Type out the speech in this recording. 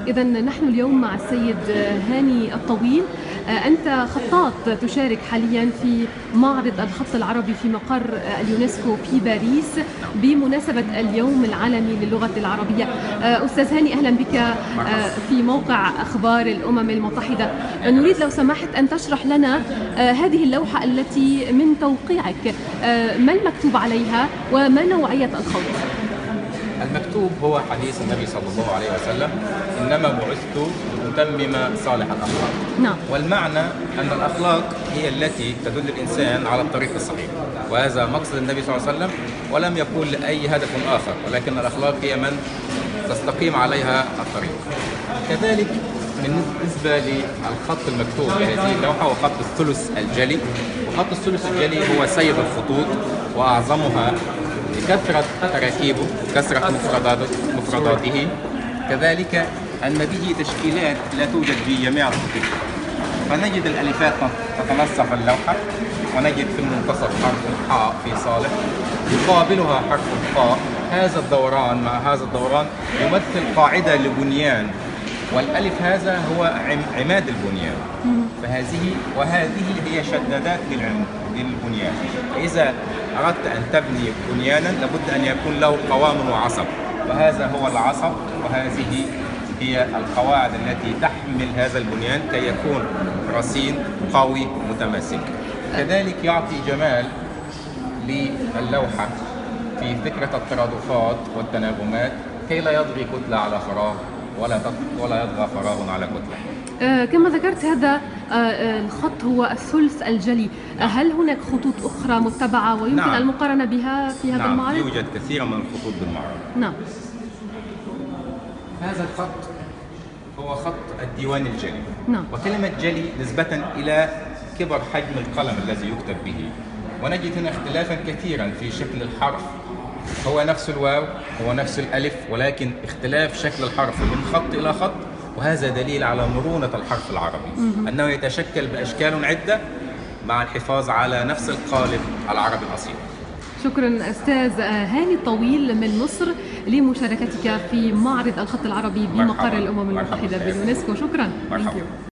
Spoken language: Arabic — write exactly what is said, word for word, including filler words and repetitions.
إذا نحن اليوم مع السيد هاني الطويل. أنت خطاط تشارك حاليا في معرض الخط العربي في مقر اليونسكو في باريس بمناسبة اليوم العالمي للغة العربية. أستاذ هاني، أهلا بك في موقع أخبار الأمم المتحدة. نريد لو سمحت أن تشرح لنا هذه اللوحة التي من توقيعك، ما المكتوب عليها وما نوعية الخط؟ المكتوب هو حديث النبي صلى الله عليه وسلم: إنما بعثت لأتمم صالح الأخلاق. نعم. والمعنى أن الأخلاق هي التي تدل الإنسان على الطريق الصحيح، وهذا مقصد النبي صلى الله عليه وسلم، ولم يكن لأي هدف آخر، ولكن الأخلاق هي من تستقيم عليها الطريق. كذلك بالنسبة للخط المكتوب بهذه اللوحة هو خط الثلث الجلي، وخط الثلث الجلي هو سيد الخطوط وأعظمها لكثرة تراكيبه وكثرة مفرداته، كذلك أن به تشكيلات لا توجد في جميع الخطوط. فنجد الألفات تتنصف في اللوحة، ونجد في المنتصف حرف الحاء في صالح يقابلها حرف الخاء. هذا الدوران مع هذا الدوران يمثل قاعدة لبنيان، والألف هذا هو عماد البنيان. فهذه وهذه هي شدادات للبنيان. فإذا أردت أن تبني بنيانا لابد أن يكون له قوام وعصب، وهذا هو العصب، وهذه هي القواعد التي تحمل هذا البنيان كي يكون رصين قوي متماسك. كذلك يعطي جمال للوحة في فكرة الترادفات والتناغمات كي لا يطغي كتلة على فراغ ولا ولا يطغى فراغ على كتلة. آه كما ذكرت، هذا آه الخط هو الثلث الجلي. آه هل هناك خطوط أخرى متبعة ويمكن نعم. المقارنة بها في هذا نعم. المعرض؟ نعم، يوجد كثير من الخطوط بالمعرض. نعم. هذا الخط هو خط الديوان الجلي. نعم. وكلمة جلي نسبة إلى كبر حجم القلم الذي يكتب به، ونجد هنا اختلافا كثيرا في شكل الحرف. هو نفس الواو، هو نفس الألف، ولكن اختلاف شكل الحرف من خط إلى خط، وهذا دليل على مرونة الحرف العربي، أنه يتشكل بأشكال عدة مع الحفاظ على نفس القالب العربي الأصيل. شكرا أستاذ هاني الطويل من مصر لمشاركتك في معرض الخط العربي بمقر الأمم المتحدة باليونسكو. شكرا. مرحبا.